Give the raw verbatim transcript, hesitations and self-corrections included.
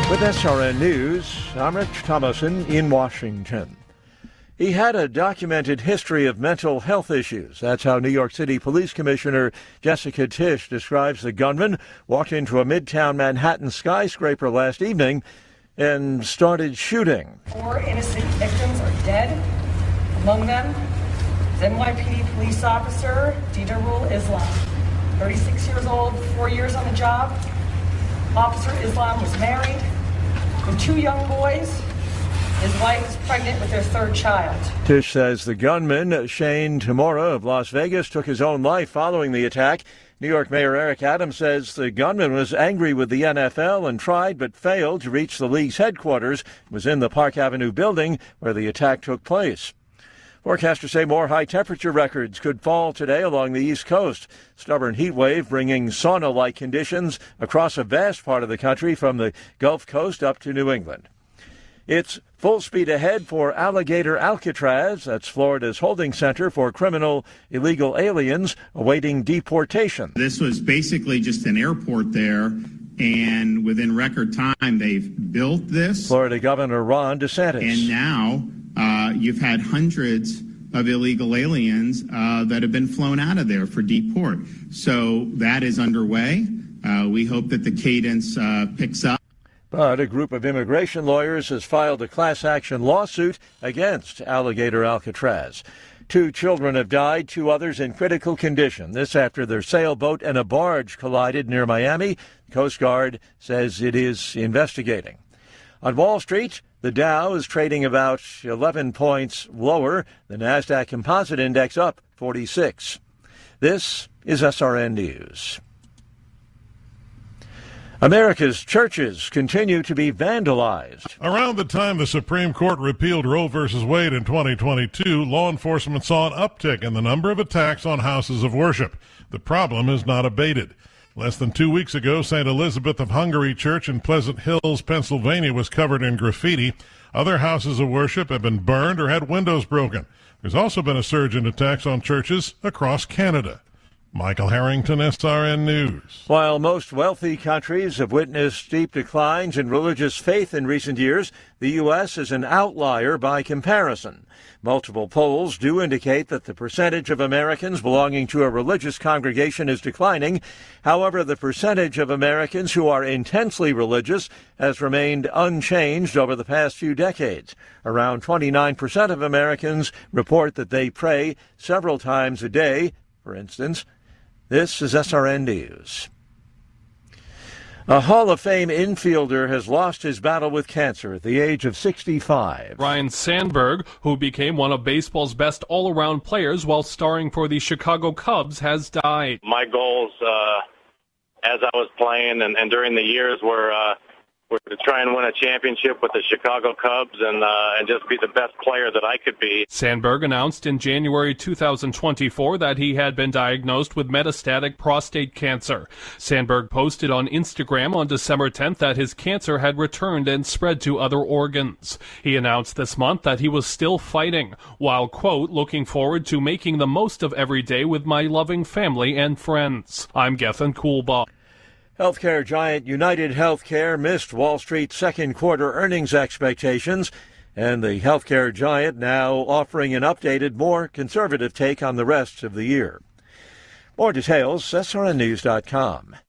With S R N News, I'm Rich Thomason in Washington. He had a documented history of mental health issues. That's how New York City Police Commissioner Jessica Tisch describes the gunman walked into a midtown Manhattan skyscraper last evening and started shooting. Four innocent victims are dead. Among them is N Y P D police officer Dinarul Islam, thirty-six years old, four years on the job. Officer Islam was married with two young boys. His wife is pregnant with their third child. Tisch says the gunman, Shane Tamura of Las Vegas, took his own life following the attack. New York Mayor Eric Adams says the gunman was angry with the N F L and tried but failed to reach the league's headquarters. It was in the Park Avenue building where the attack took place. Forecasters say more high-temperature records could fall today along the East Coast. Stubborn heat wave bringing sauna-like conditions across a vast part of the country from the Gulf Coast up to New England. It's full speed ahead for Alligator Alcatraz. That's Florida's holding center for criminal illegal aliens awaiting deportation. This was basically just an airport there, and within record time they've built this. Florida Governor Ron DeSantis. And now uh, you've had hundreds of illegal aliens uh, that have been flown out of there for deport. So that is underway. Uh, we hope that the cadence uh, picks up. But a group of immigration lawyers has filed a class action lawsuit against Alligator Alcatraz. Two children have died, two others in critical condition. This after their sailboat and a barge collided near Miami. The Coast Guard says it is investigating. On Wall Street, the Dow is trading about eleven points lower. The NASDAQ Composite Index up forty-six. This is S R N News. America's churches continue to be vandalized. Around the time the Supreme Court repealed Roe v. Wade in twenty twenty-two, law enforcement saw an uptick in the number of attacks on houses of worship. The problem has not abated. Less than two weeks ago, Saint Elizabeth of Hungary Church in Pleasant Hills, Pennsylvania, was covered in graffiti. Other houses of worship have been burned or had windows broken. There's also been a surge in attacks on churches across Canada. Michael Harrington, S R N News. While most wealthy countries have witnessed steep declines in religious faith in recent years, the U S is an outlier by comparison. Multiple polls do indicate that the percentage of Americans belonging to a religious congregation is declining. However, the percentage of Americans who are intensely religious has remained unchanged over the past few decades. Around twenty-nine percent of Americans report that they pray several times a day, for instance. This is S R N News. A Hall of Fame infielder has lost his battle with cancer at the age of sixty-five. Ryne Sandberg, who became one of baseball's best all-around players while starring for the Chicago Cubs, has died. My goals uh, as I was playing and, and during the years were, uh, were to try and win a championship with the Chicago Cubs and uh, and just be the best player that I could be. Sandberg announced in January two thousand twenty-four that he had been diagnosed with metastatic prostate cancer. Sandberg posted on Instagram on December tenth that his cancer had returned and spread to other organs. He announced this month that he was still fighting, while, quote, looking forward to making the most of every day with my loving family and friends. I'm Gethin Coolbaugh. Healthcare giant United Healthcare missed Wall Street's second quarter earnings expectations, and the healthcare giant now offering an updated, more conservative take on the rest of the year. More details, S R N news dot com.